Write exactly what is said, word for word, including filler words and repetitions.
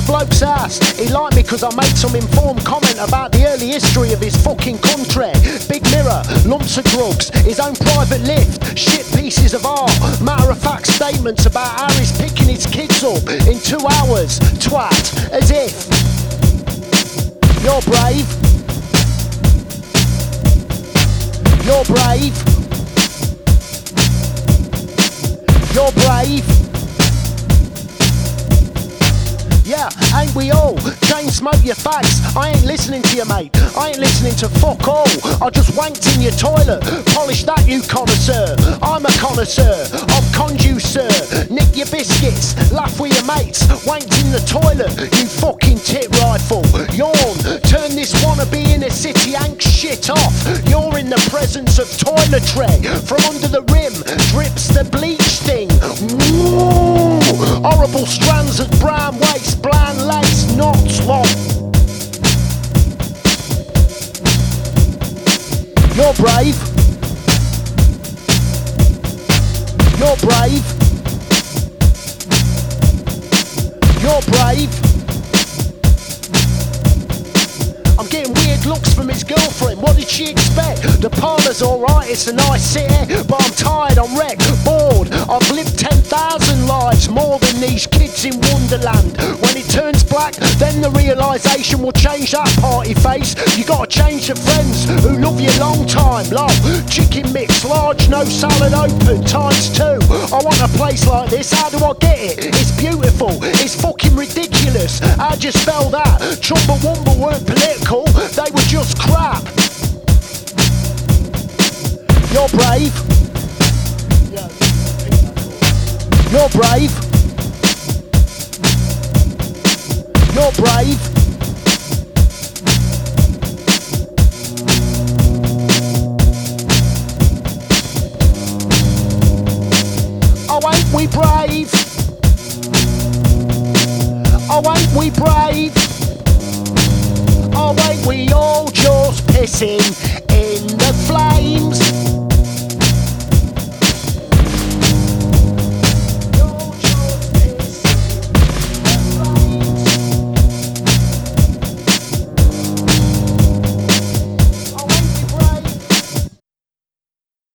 bloke's ass. He liked me cause I made some informed comment about the early history of his fucking country. Big mirror, lumps of drugs, his own private lift, shit pieces of art, matter of fact statements about how he's picking his kids up in two hours. Twat, as if. You're brave. You're brave. You're brave. Yeah, ain't we all? Chain smoke your face. I ain't listening to you, mate. I ain't listening to fuck all. I just wanked in your toilet. Polish that, you connoisseur. I'm a connoisseur of conducer. Nick your biscuits. Laugh with your mates. Wanked in the toilet, you fucking tit rifle. Yawn. Turn this wannabe in a city ank shit off. You're in the presence of toiletry. From under the rim drips the bleach thing. Woo! Horrible strands of brown waste, bland lace, knots long. You're brave. You're brave. You're brave. I'm getting weird looks from his girlfriend. What did she expect? The parlour's alright, it's a nice city, but I'm tired, I'm wrecked, bored. I've lived ten thousand lives, more than these kids in Wonderland. When it turns black, then the realisation will change that party face. You gotta change the friends who love you long time. Love, chicken mix, large, no salad open, times two. I want a place like this, how do I get it? It's beautiful, it's fucking ridiculous. How'd you spell that? Chumbawamba weren't political, they were just crap. You're brave. You're brave. You're brave. Oh, ain't we brave? Oh, ain't we brave? Oh, ain't we all just pissing in the flames?